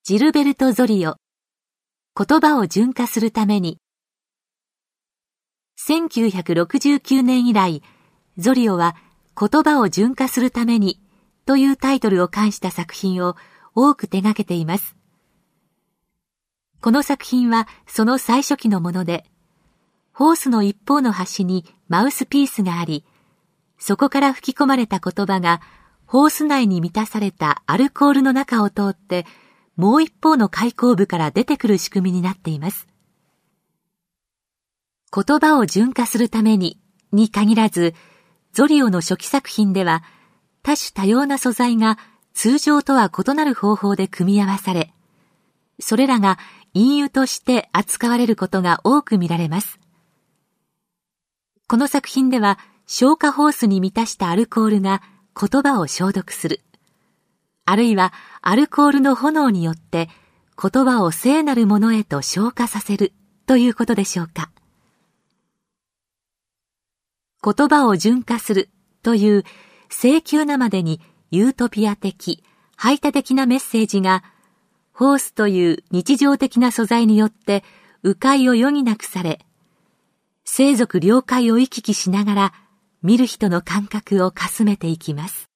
ジルベルト・ゾリオ、言葉を純化するために。1969年以来、ゾリオは言葉を純化するためにというタイトルを冠した作品を多く手掛けています。この作品はその最初期のもので、ホースの一方の端にマウスピースがあり、そこから吹き込まれた言葉がホース内に満たされたアルコールの中を通ってもう一方の開口部から出てくる仕組みになっています。言葉を純化するために限らず、ゾリオの初期作品では多種多様な素材が通常とは異なる方法で組み合わされ、それらが隠喩として扱われることが多く見られます。この作品では消火ホースに満たしたアルコールが言葉を消毒する。あるいはアルコールの炎によって言葉を聖なるものへと昇華させるということでしょうか。言葉を純化するという永久なまでにユートピア的、排他的なメッセージがホースという日常的な素材によって迂回を余儀なくされ、生族了解を行き来しながら見る人の感覚をかすめていきます。